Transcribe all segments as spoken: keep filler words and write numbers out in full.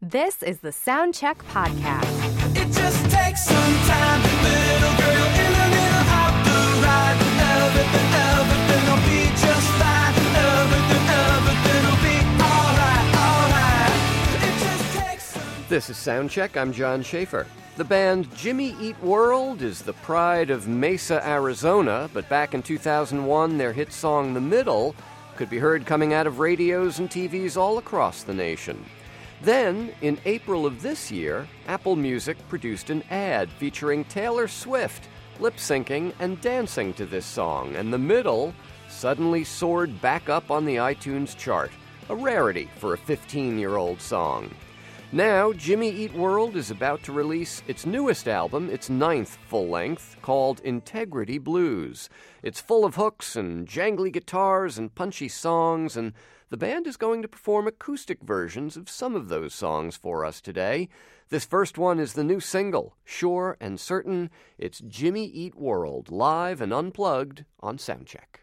This is the Soundcheck Podcast. It just takes some time, little girl in the middle of the ride. Everything, everything will be just fine. Everything, everything will be alright, alright. It just takes some... This is Soundcheck. I'm John Schaefer. The band Jimmy Eat World is the pride of Mesa, Arizona, but back in two thousand one, their hit song The Middle could be heard coming out of radios and T Vs all across the nation. Then, in April of this year, Apple Music produced an ad featuring Taylor Swift lip-syncing and dancing to this song, and The Middle suddenly soared back up on the iTunes chart, a rarity for a fifteen-year-old song. Now, Jimmy Eat World is about to release its newest album, its ninth full-length, called Integrity Blues. It's full of hooks and jangly guitars and punchy songs, and the band is going to perform acoustic versions of some of those songs for us today. This first one is the new single, Sure and Certain. It's Jimmy Eat World, live and unplugged on Soundcheck.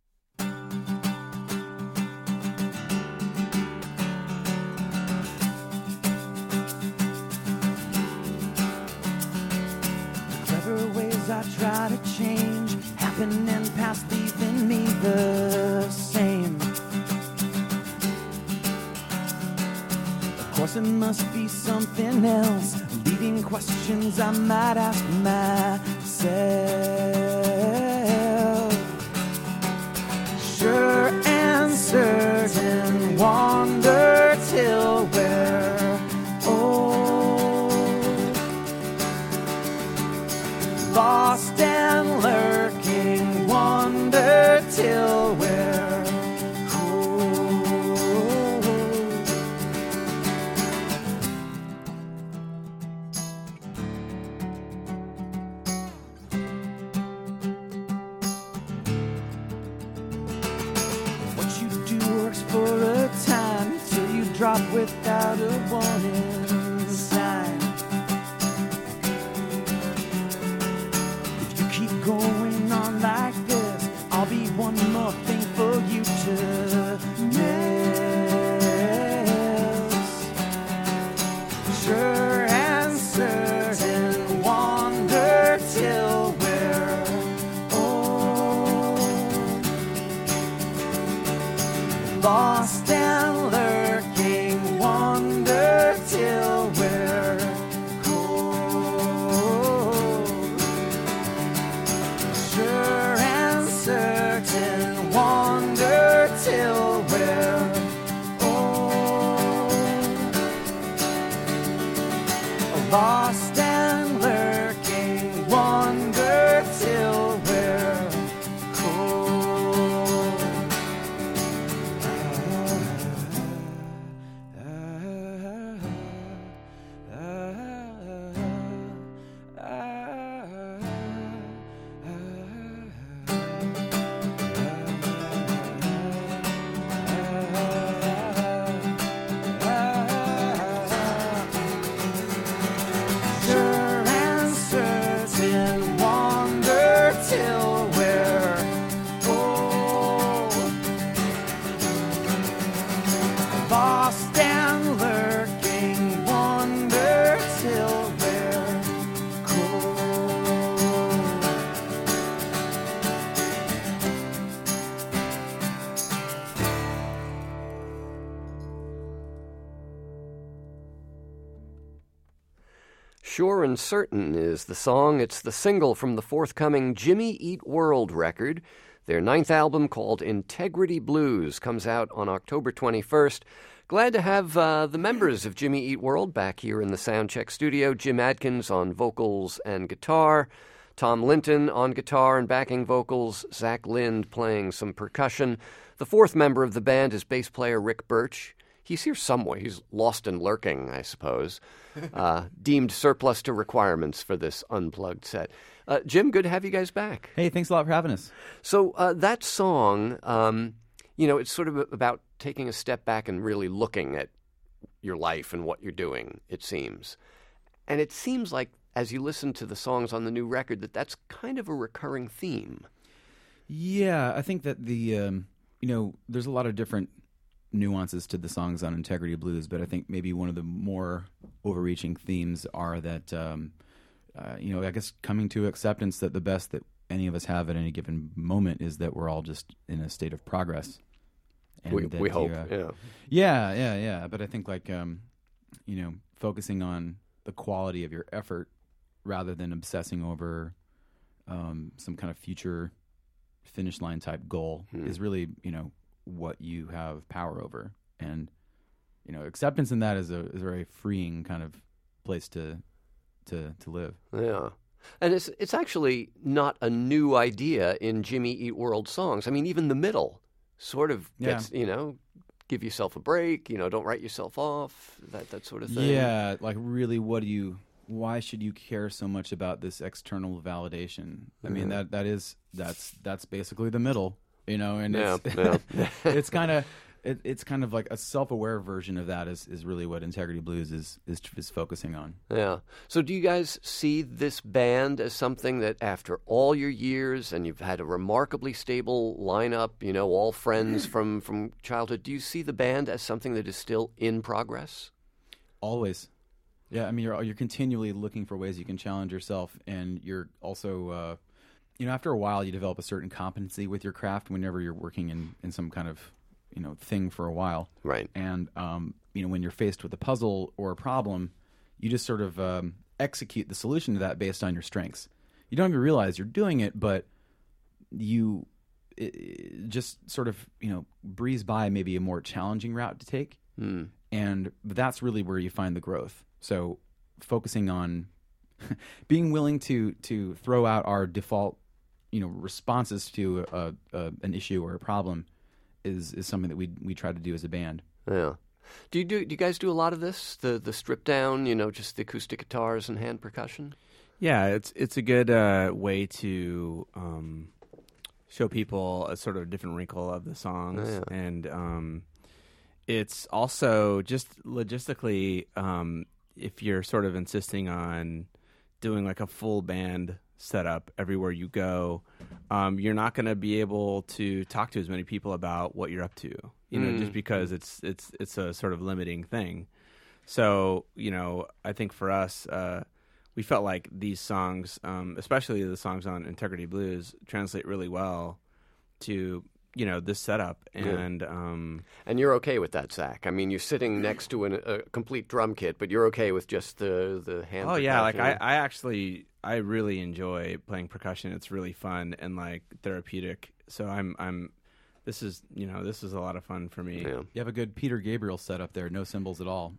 Clever ways I try to change, happening past leaving me the same. Of course it must be something else, leading questions I might ask myself. Sure and certain, wander till we're old, lost and lurking, wander till we're for a time till you drop without a warning sign. If you keep going on like this, I'll be one more thing for you to miss. Sure and certain, wander till we're old, lost and lurking, wander till we're cold. Sure and certain, wander till we're old, lost and lurking, wander till we're cold. Sure and certain, wander till we're old, lost and lurking, wander till we're cold. Sure and Certain is the song. It's the single from the forthcoming Jimmy Eat World record. Their ninth album, called Integrity Blues, comes out on October twenty-first. Glad to have uh, the members of Jimmy Eat World back here in the Soundcheck studio. Jim Adkins on vocals and guitar, Tom Linton on guitar and backing vocals, Zach Lind playing some percussion. The fourth member of the band is bass player Rick Birch. He's here somewhere. He's lost and lurking, I suppose. Uh, deemed surplus to requirements for this unplugged set. Uh, Jim, good to have you guys back. Hey, thanks a lot for having us. So uh, that song, um, you know, it's sort of about taking a step back and really looking at your life and what you're doing, it seems. And it seems like, as you listen to the songs on the new record, that that's kind of a recurring theme. Yeah, I think that the, um, you know, there's a lot of different nuances to the songs on Integrity Blues, but I think maybe one of the more overreaching themes are that, um, uh, you know, I guess coming to acceptance that the best that any of us have at any given moment is that we're all just in a state of progress. And we that we you, hope, uh, yeah. Yeah, yeah, yeah. But I think, like, um, you know, focusing on the quality of your effort rather than obsessing over um, some kind of future finish line type goal Hmm. is really, you know, what you have power over. And, you know, acceptance in that is a is a very freeing kind of place to to to live. Yeah. And it's it's actually not a new idea in Jimmy Eat World songs. I mean, even the middle sort of gets, you know, give yourself a break, you know, don't write yourself off, that that sort of thing. Yeah, like really, what do you? Why should you care so much about this external validation? I mean, that that is that's that's basically the middle, you know, and Yeah, it's yeah. it's kind of it, it's kind of like a self-aware version of that is, is really what Integrity Blues is, is is focusing on. Yeah. So do you guys see this band as something that after all your years and you've had a remarkably stable lineup, you know, all friends from, from childhood, do you see the band as something that is still in progress? Always. Yeah, I mean, you're you're continually looking for ways you can challenge yourself, and you're also, uh, you know, after a while, you develop a certain competency with your craft whenever you're working in, in some kind of, you know, thing for a while. Right. And, um, you know, when you're faced with a puzzle or a problem, you just sort of um, execute the solution to that based on your strengths. You don't even realize you're doing it, but you it, it just sort of, you know, breeze by maybe a more challenging route to take. Mm. And that's really where you find the growth. So focusing on being willing to to throw out our default, you know, responses to a, a, an issue or a problem is is something that we we try to do as a band. Yeah. Do you do do you guys do a lot of this? The the strip down, you know, just the acoustic guitars and hand percussion? Yeah, it's it's a good uh, way to um, show people a sort of different wrinkle of the songs, Yeah. and um, it's also just logistically, um, if you're sort of insisting on doing like a full band setup everywhere you go, um, you're not going to be able to talk to as many people about what you're up to, you know, Mm. just because it's it's it's a sort of limiting thing. So, you know, I think for us, uh, we felt like these songs, um, especially the songs on Integrity Blues, translate really well to, you know, this setup. And um, And you're okay with that, Zach? I mean, you're sitting next to an, a complete drum kit, but you're okay with just the the hand. oh yeah, like I, percussion? I actually I really enjoy playing percussion. It's really fun and like therapeutic. So I'm I'm this is you know this is a lot of fun for me. Yeah. You have a good Peter Gabriel setup there, no cymbals at all.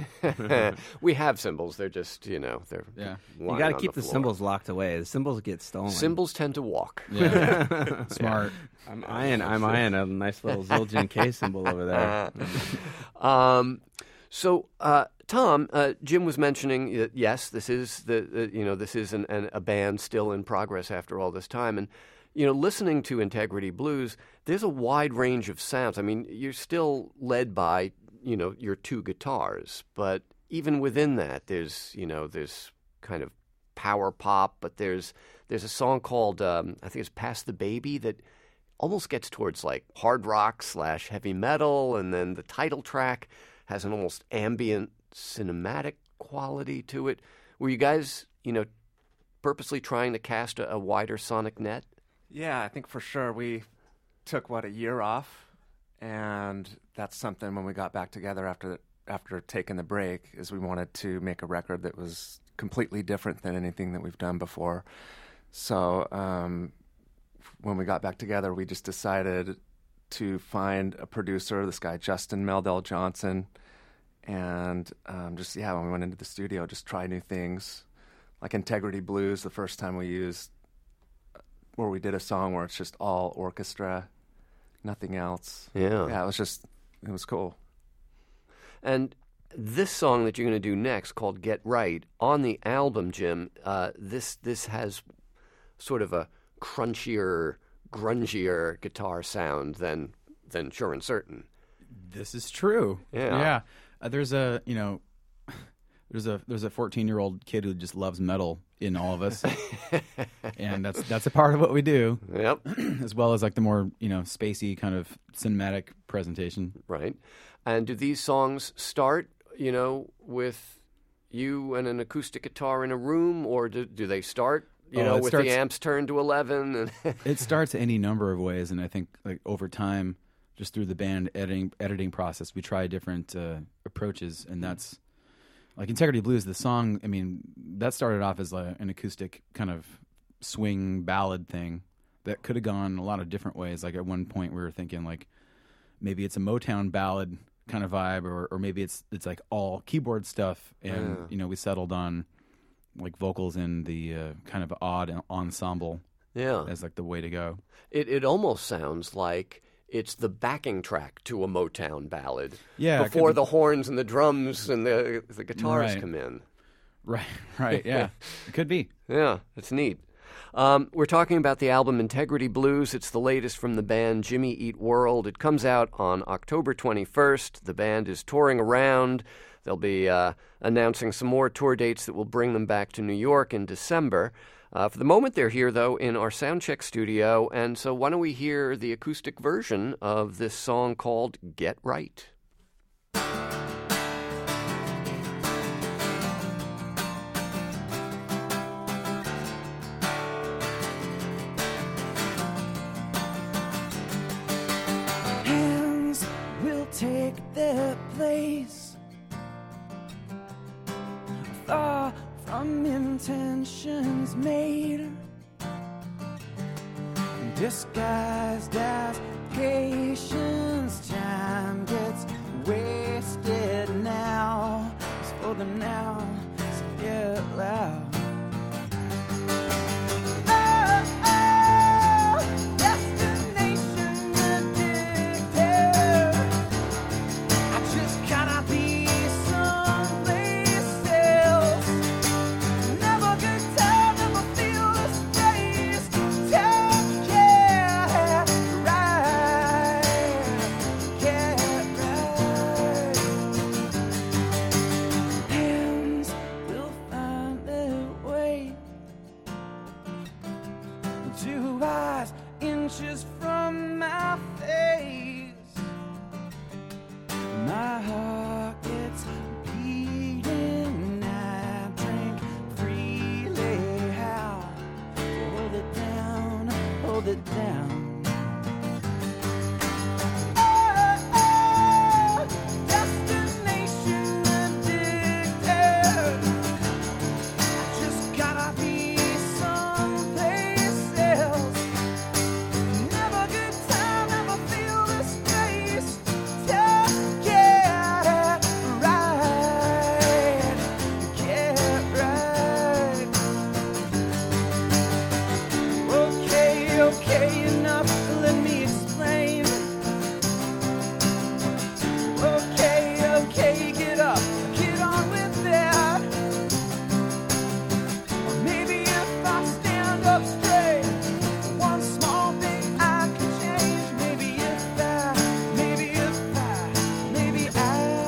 We have cymbals. They're just, you know, they're Yeah. You lying got to on keep the, floor. cymbals locked away. The cymbals get stolen. Cymbals tend to walk. Yeah. Smart. I'm eyeing I'm eyeing a nice little Zildjian K cymbal over there. Um, so, uh, Tom, uh, Jim was mentioning that yes, this is the, the you know this is an, an, a band still in progress after all this time, and you know, listening to Integrity Blues, there's a wide range of sounds. I mean, you're still led by you know your two guitars, but even within that, there's you know there's kind of power pop, but there's there's a song called um, I think it's "Pass the Baby" that almost gets towards like hard rock slash heavy metal, and then the title track has an almost ambient cinematic quality to it. Were you guys, you know, purposely trying to cast a, a wider sonic net? Yeah, I think for sure we took what a year off, and that's something when we got back together after after taking the break is we wanted to make a record that was completely different than anything that we've done before. So um, when we got back together, we just decided to find a producer, this guy Justin Meldell Johnson, and um, just yeah, when we went into the studio, just try new things, like Integrity Blues. The first time we used. Where we did a song where it's just all orchestra, nothing else. Yeah. Yeah, it was just, it was cool. And this song that you're going to do next, called "Get Right," on the album, Jim, uh, this this has sort of a crunchier, grungier guitar sound than than Sure and Certain. This is true. Yeah. Yeah. Uh, there's a, you know, there's a there's a fourteen year old kid who just loves metal in all of us, and that's that's a part of what we do. Yep. As well as like the more you know spacey kind of cinematic presentation. Right. And do these songs start, you know, with you and an acoustic guitar in a room, or do, do they start, you Oh, know, it with starts- the amps turned to eleven? And It starts any number of ways, and I think like over time, just through the band editing editing process, we try different uh, approaches, and that's like Integrity Blues. The song, I mean, that started off as like an acoustic kind of swing ballad thing that could have gone a lot of different ways. Like at one point, we were thinking like maybe it's a Motown ballad kind of vibe, or or maybe it's it's like all keyboard stuff, and Yeah. you know we settled on like vocals in the uh, kind of odd ensemble yeah, as like the way to go. it it almost sounds like it's the backing track to a Motown ballad. Yeah, it could before be- the horns and the drums and the the guitars Right. come in. Right, right, yeah, it could be. Yeah, it's neat. Um, we're talking about the album Integrity Blues. It's the latest from the band Jimmy Eat World. It comes out on October twenty-first. The band is touring around. They'll be uh, announcing some more tour dates that will bring them back to New York in December. Uh, for the moment, they're here, though, in our Soundcheck studio. And so why don't we hear the acoustic version of this song called Get Right? Hands will take their place, far from intentions made, disguised as patience. Time gets wasted now. It's for the now, so get loud. Oh, oh, destination addicted. I just gotta be someplace else. Never good time, never feel the space. Take it right, get right. Hands will find their way. Two eyes inches from my face. My heart gets beating. I drink freely. How to hold it down, hold it down. Oh, oh, destination addicted. I just gotta be someplace else. Never good time, never feel the space. Just get right, get right. Okay, okay, enough. Let me explain. Okay, okay, get up, get on with that. Or maybe if I stand up straight, one small thing I could change. Maybe if I, maybe if I, maybe I,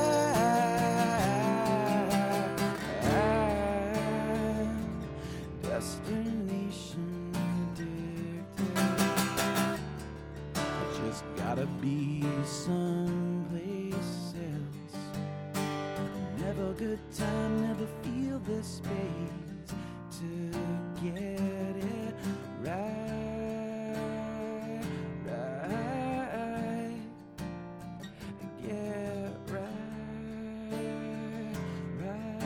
I destination addicted. I just gotta be someplace else. Never good time, never feel the space to get it right, right, get right, right.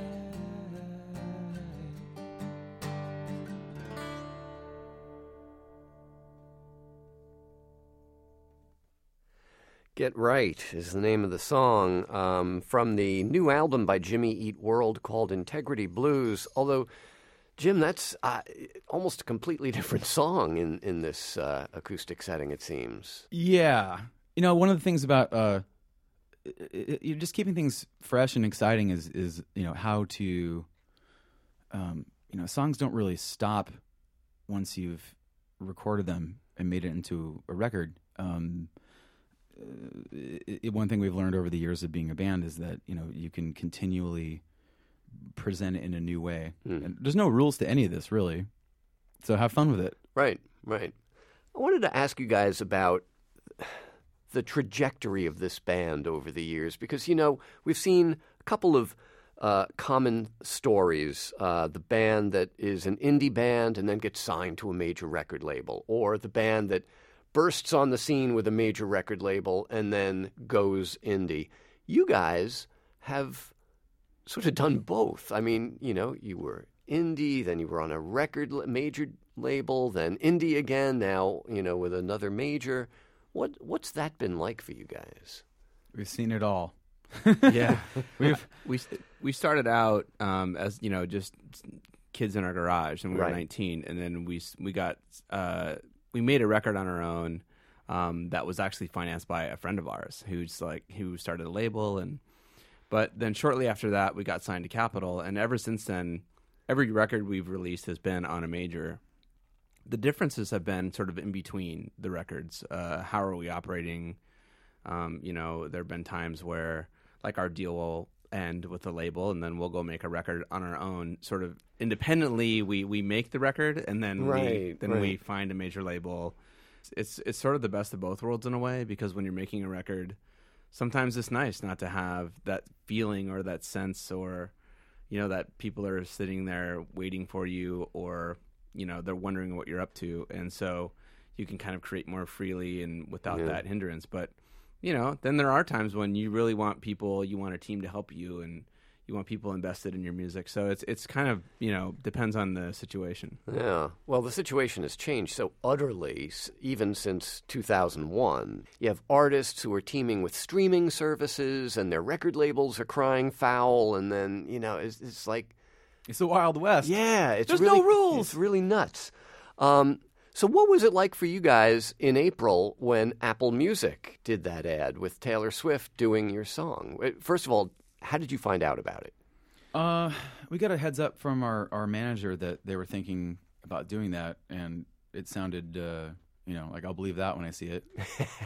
Get Right is the name of the song um, from the new album by Jimmy Eat World called Integrity Blues. Although, Jim, that's uh, almost a completely different song in, in this uh, acoustic setting, it seems. Yeah, you know, one of the things about uh, you're just keeping things fresh and exciting is is you know how to, um, you know, songs don't really stop once you've recorded them and made it into a record. Um, it, it, one thing we've learned over the years of being a band is that you know you can continually present it in a new way. And there's no rules to any of this, really. So have fun with it. Right, right. I wanted to ask you guys about the trajectory of this band over the years, because, you know, we've seen a couple of uh, common stories. Uh, the band that is an indie band and then gets signed to a major record label, or the band that bursts on the scene with a major record label and then goes indie. You guys have sort of done both. I mean, you know, you were indie, then you were on a record major label, then indie again, now, you know, with another major. What what's that been like for you guys? We've seen it all. Yeah, we've we we started out um, as you know just kids in our garage, and we were Right. nineteen, and then we we got uh, we made a record on our own um, that was actually financed by a friend of ours who's like who started a label, and but then shortly after that we got signed to Capitol, and ever since then, every record we've released has been on a major. The differences have been sort of in between the records. Uh, how are we operating? Um, you know, there have been times where, like, our deal will end with the label, and then we'll go make a record on our own, sort of independently. We we make the record, and then we Right, then right. we find a major label. It's it's sort of the best of both worlds in a way, because when you're making a record, sometimes it's nice not to have that feeling or that sense, or you know, that people are sitting there waiting for you, or you know, they're wondering what you're up to, and so you can kind of create more freely and without Yeah. that hindrance. But you know, then there are times when you really want people, you want a team to help you, and you want people invested in your music. So it's it's kind of, you know, depends on the situation. Yeah. Well, the situation has changed so utterly, s- even since two thousand one. You have artists who are teaming with streaming services, and their record labels are crying foul, and then, you know, it's, it's like, It's the Wild West. yeah, it's There's really, no rules. It's really nuts. Um, so what was it like for you guys in April when Apple Music did that ad with Taylor Swift doing your song? Uh, First of all, how did you find out about it? Uh, we got a heads up from our, our manager that they were thinking about doing that, and it sounded, uh, you know, like I'll believe that when I see it.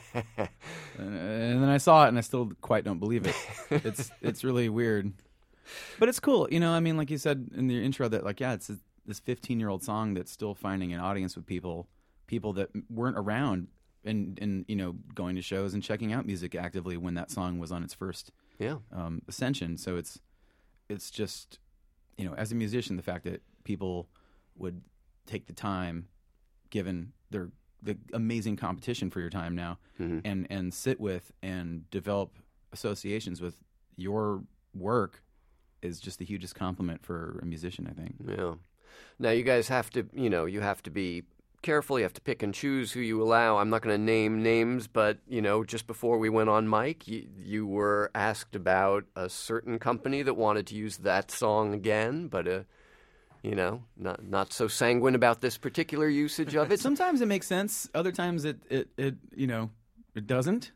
and, and then I saw it, and I still quite don't believe it. It's it's really weird, but it's cool. You know, I mean, like you said in the intro, that like, yeah, it's a, this fifteen-year-old song that's still finding an audience with people, people that weren't around, and and you know, going to shows and checking out music actively when that song was on its first Yeah. um, ascension. So it's it's just, you know, as a musician, the fact that people would take the time, given their the amazing competition for your time now, Mhm. and and sit with and develop associations with your work is just the hugest compliment for a musician, I think. Yeah. Now you guys have to, you know, you have to be careful. You have to pick and choose who you allow. I'm not going to name names, but, you know, just before we went on mic, you, you were asked about a certain company that wanted to use that song again, but, uh, you know, not not so sanguine about this particular usage of it. Sometimes it makes sense. Other times it, it, it you know, it doesn't.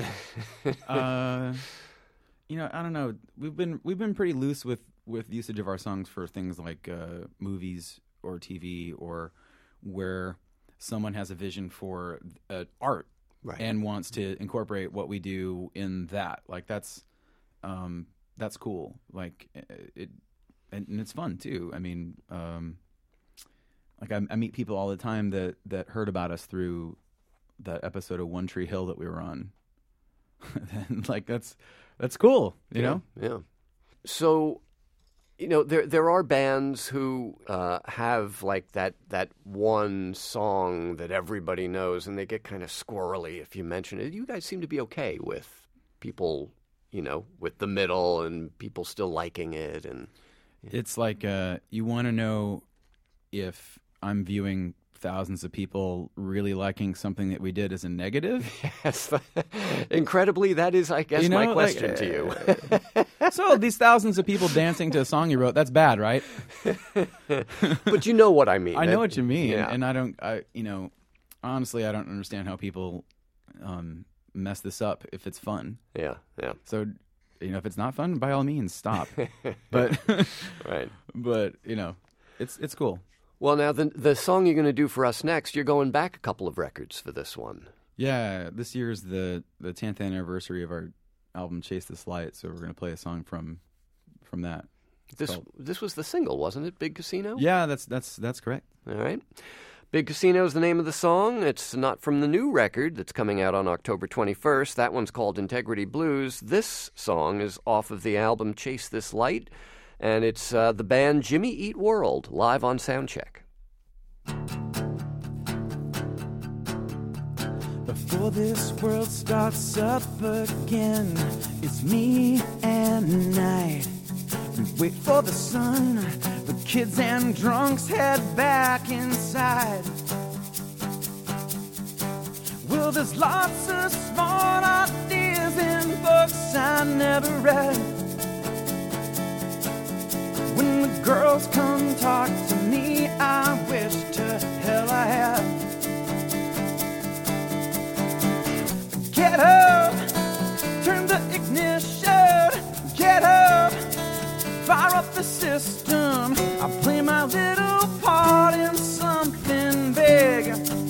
uh, you know, I don't know. We've been we've been pretty loose with, with usage of our songs for things like uh, movies or T V, or where someone has a vision for uh, art Right. and wants to incorporate what we do in that. Like that's um, that's cool. Like it, and, and it's fun too. I mean, um, like I, I meet people all the time that that heard about us through that episode of One Tree Hill that we were on. And like that's that's cool, you yeah, know. Yeah. So, you know, there there are bands who uh, have like that that one song that everybody knows, and they get kind of squirrely if you mention it. You guys seem to be okay with people, you know, with the middle and people still liking it, and It's like uh, you want to know if I'm viewing thousands of people really liking something that we did as a negative. yes, incredibly, that is, I guess, You know, my like, question to you. So these thousands of people dancing to a song you wrote, that's bad, right? But you know what I mean. I know That- what you mean. Yeah. And I don't, I you know, honestly, I don't understand how people um, mess this up if it's fun. Yeah, yeah, So, you know, if it's not fun, by all means, stop. But, right. but you know, it's it's cool. Well, now the the song you're going to do for us next, you're going back a couple of records for this one. Yeah, this year's the the tenth anniversary of our album Chase This Light, so we're gonna play a song from from that. This called. this was the single, wasn't it? Big Casino? Yeah, that's that's that's correct. All right. Big Casino is the name of the song. It's not from the new record that's coming out on October twenty-first. That one's called Integrity Blues. This song is off of the album Chase This Light, and it's uh, the band Jimmy Eat World, live on Soundcheck. Before this world starts up again, it's me and night. We wait for the sun, the kids and drunks head back inside. Well, there's lots of smart ideas in books I never read. When the girls come talk to me, I wish to hell I had. Get up, turn the ignition, get up, fire up the system. I play my little part in something big.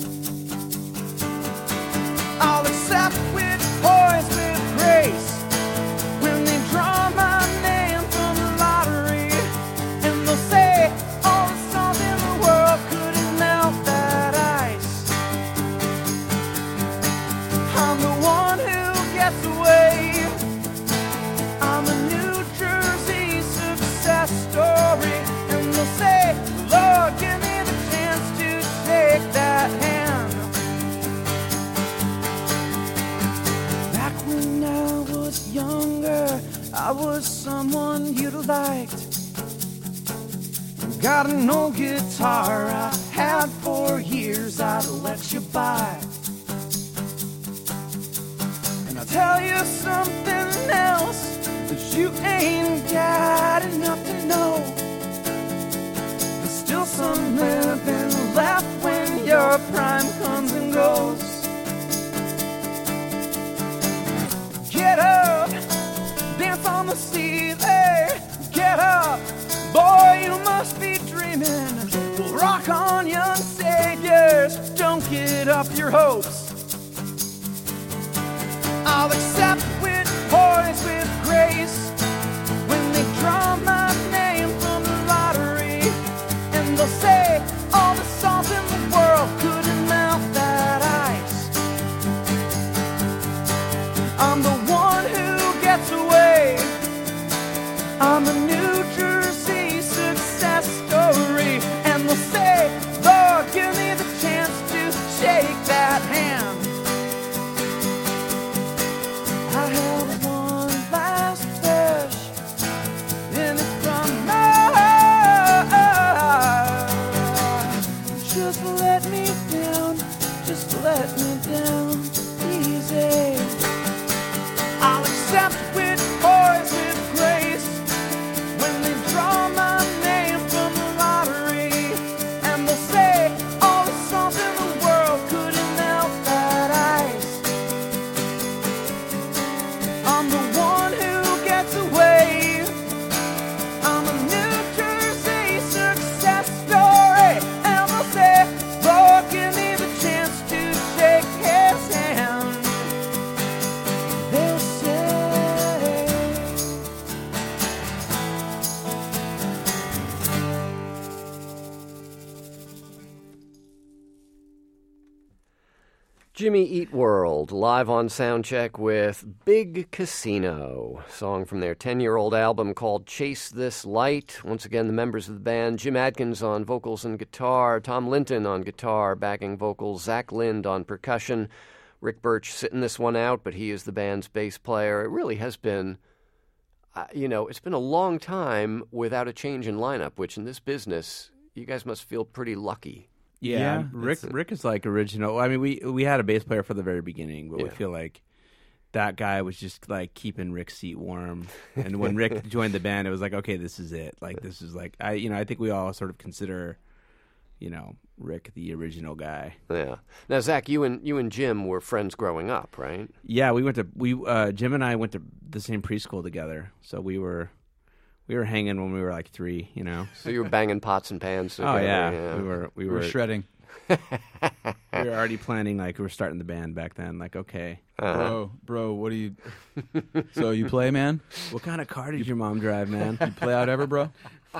I'll accept with poise, with grace, when they draw my name from the lottery, and they'll say all the songs in the world couldn't melt that ice. I'm the one who gets away. I'm a New Jersey success story, and they'll say, Lord, give me the chance to shake that hand. Back when I was younger, I was someone you'd have liked. Got an old guitar I had for years, I'd let you buy. And I'll tell you something else that you ain't got enough to know. There's still some living left when your prime comes and goes. Get up, dance on the ceiling. Get up, boy, you must be dreaming. We'll rock on, young saviors. Don't get up your hopes. I'll accept with poise, with grace, when they draw my name from the lottery, and they'll say all the songs in the world couldn't melt that ice. I'm the one who gets away. I'm a New Jersey success story, and they'll say, Lord, give me the chance to shake that hand. I have one last wish, and it's from God. Just let me down, just let me down, easy. I'll accept with poise, with grace, when they draw my name from the lottery, and they'll say all the songs in the world couldn't melt that ice. I'm the one who gets away. I'm a New Jersey success story, and they'll say, Lord, give me the chance to shake his hand. They'll say. Jimmy Eat World, live on Soundcheck with Big Casino, song from their ten-year-old album called Chase This Light. Once again, the members of the band, Jim Adkins on vocals and guitar, Tom Linton on guitar, backing vocals, Zach Lind on percussion, Rick Birch sitting this one out, but he is the band's bass player. It really has been, uh, you know, it's been a long time without a change in lineup, which in this business, you guys must feel pretty lucky. Yeah, Yeah, Rick. it's- Rick is like original. I mean, we we had a bass player for the very beginning, but we Yeah. feel like that guy was just like keeping Rick's seat warm. And when Rick joined the band, it was like, okay, this is it. Like this is like I, you know, I think we all sort of consider, you know, Rick the original guy. Yeah. Now, Zach, you and you and Jim were friends growing up, right? Yeah, we went to we uh, Jim and I went to the same preschool together, so we were we were hanging when we were like three, you know. So you were banging pots and pans Oh together. yeah. we were we We were were shredding. We were already planning, like, we were starting the band back then. Like, okay, Bro, bro, what do you? So you play, man? what kind of car did your mom drive, man? You play out ever, bro?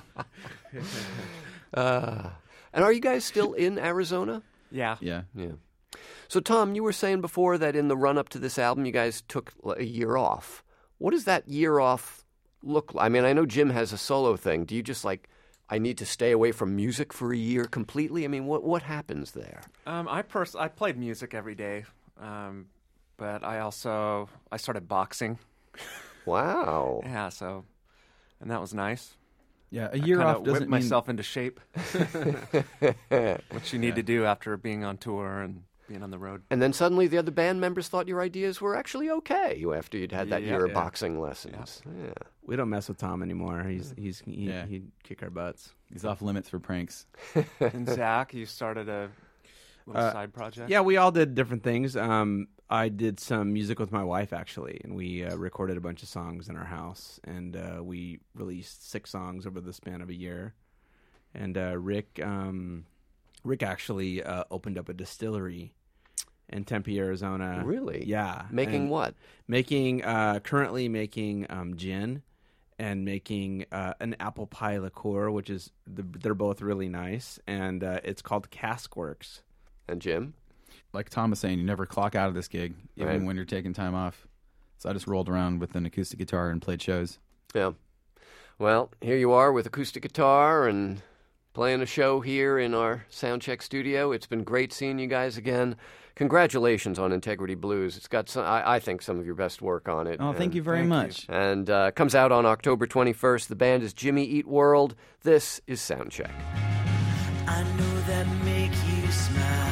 Uh, and are you guys still in Arizona? Yeah. Yeah. Yeah. So, Tom, you were saying before that in the run-up to this album, you guys took a year off. What does that year off look like? I mean, I know Jim has a solo thing. Do you just, like, I need to stay away from music for a year completely? I mean, what what happens there? Um, I pers- I played music every day, um, but I also I started boxing. Wow. Yeah, so and that was nice. Yeah, a year Kinda off doesn't whipped mean myself into shape. What you need to do after being on tour and being on the road. And then suddenly the other band members thought your ideas were actually okay after you'd had that Yeah, year of yeah. boxing lessons. Yeah. We don't mess with Tom anymore. He's he's he, Yeah. he'd kick our butts. he's off limits for pranks. And Zach, you started a little Uh, side project. Yeah, we all did different things. Um, I did some music with my wife, actually, and we uh, recorded a bunch of songs in our house, and uh, we released six songs over the span of a year. And uh, Rick, um, Rick actually uh, opened up a distillery in Tempe, Arizona. Really? Yeah. Making and what? Making uh, currently making um, gin and making uh, an apple pie liqueur, which is the, they're both really nice, and uh, it's called Cask Works. And Jim? Like Tom was saying, you never clock out of this gig, even Right. when you're taking time off. So I just rolled around with an acoustic guitar and played shows. Yeah. Well, here you are with acoustic guitar and playing a show here in our Soundcheck studio. It's been great seeing you guys again. Congratulations on Integrity Blues. It's got, some, I, I think, some of your best work on it. Oh, thank And- you very thank you. much. And uh, comes out on October twenty-first. The band is Jimmy Eat World. This is Soundcheck. I know that make you smile.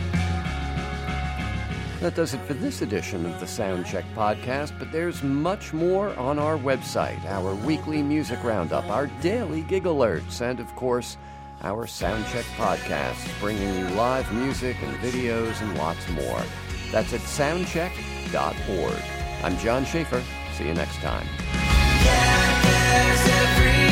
That does it for this edition of the Soundcheck podcast, but there's much more on our website, our weekly music roundup, our daily gig alerts, and of course, our Soundcheck podcast, bringing you live music and videos and lots more. That's at soundcheck dot org. I'm John Schaefer. See you next time. Yeah, there's every